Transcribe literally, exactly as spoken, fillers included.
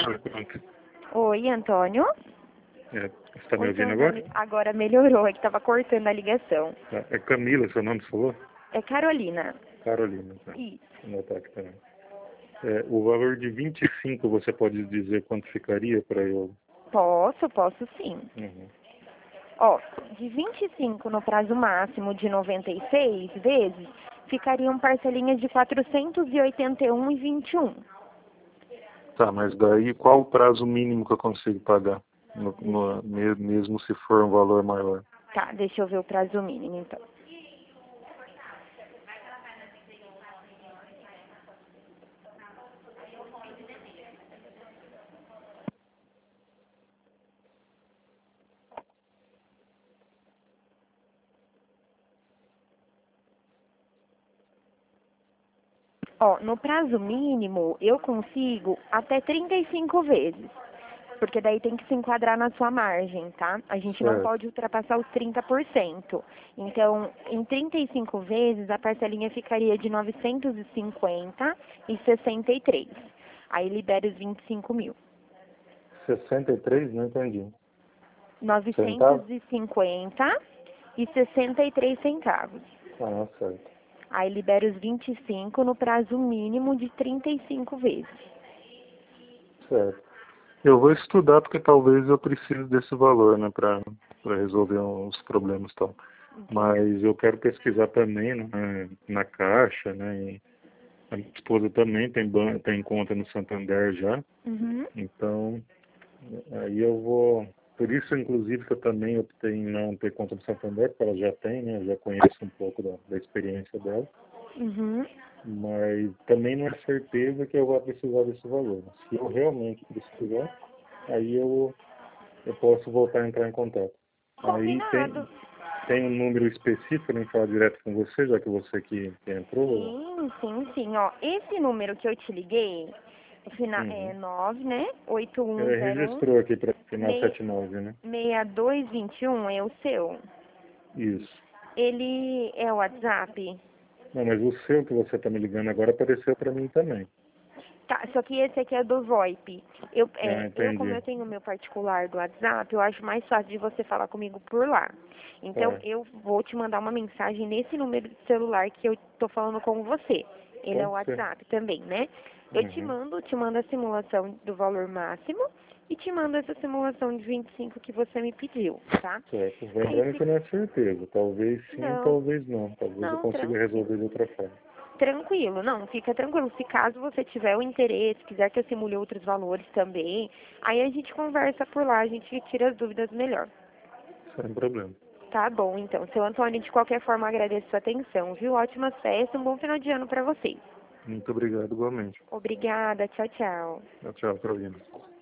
Oi, pronto. Oi, Antônio. É, você está me Oi, ouvindo Antônio. agora? Agora melhorou, é que estava cortando a ligação. Tá. É Camila, seu nome, por favor? É Carolina. Carolina. Tá. Isso. Vou anotar aqui também. É, o valor de vinte e cinco, você pode dizer quanto ficaria para eu? Posso, posso sim. Uhum. Ó, de vinte e cinco no prazo máximo de noventa e seis vezes, ficariam parcelinhas de quatrocentos e oitenta e um e vinte e um. Tá, mas daí qual o prazo mínimo que eu consigo pagar? No, no, me- mesmo se for um valor maior. Tá, deixa eu ver o prazo mínimo então. Ó, no prazo mínimo eu consigo até trinta e cinco vezes. Porque daí tem que se enquadrar na sua margem, tá? A gente não Certo. pode ultrapassar os trinta por cento. Então, em trinta e cinco vezes, a parcelinha ficaria de novecentos e cinquenta e sessenta e três. Aí libera os vinte e cinco mil. sessenta e três? Não entendi. novecentos Centavo? e cinquenta e sessenta e três centavos. Ah, certo. Aí libera os vinte e cinco no prazo mínimo de trinta e cinco vezes. Certo. Eu vou estudar porque talvez eu precise desse valor, né, para para resolver os problemas e tal. Mas eu quero pesquisar também, né, na Caixa, né, e a minha esposa também tem, ban tem conta no Santander já, Uhum. então aí eu vou, por isso inclusive que eu também optei em não ter conta no Santander, porque ela já tem, né, eu já conheço um pouco da, da experiência dela, Uhum. mas também não é certeza que eu vou precisar desse valor. Se eu realmente precisar, aí eu eu posso voltar a entrar em contato. Aí Combinado. tem, tem um número específico para falar direto com você, já que você que, que entrou? Sim, sim, sim. Ó, esse número que eu te liguei, o final é Uhum. nove, né? oito um É, zero um registrou aqui para final seis setenta e nove, né? dois dois um é o seu. Isso. Ele é o WhatsApp? Não, mas o seu que você está me ligando agora apareceu para mim também. Tá, só que esse aqui é do VoIP. Eu, Ah, é, eu, como entendi. eu tenho o meu particular do WhatsApp, eu acho mais fácil de você falar comigo por lá. Então, Tá, eu vou te mandar uma mensagem nesse número de celular que eu tô falando com você. Ele é o pode ser. WhatsApp também, né? Eu te Uhum. mando, te mando a simulação do valor máximo e te mando essa simulação de vinte e cinco que você me pediu, tá? Certo. Aí, Lembrando se... que não é certeza. Talvez sim, Não, talvez não. Talvez eu não, consiga tranquilo. resolver de outra forma. Tranquilo, não, fica tranquilo. Se caso você tiver o interesse, quiser que eu simule outros valores também, aí a gente conversa por lá, a gente tira as dúvidas melhor. Sem problema. Tá bom, então. Seu Antônio, de qualquer forma, agradeço sua atenção, viu? Ótimas festas, um bom final de ano para vocês. Muito obrigado igualmente. Obrigada, tchau, tchau. Tchau, tchau, Carolina.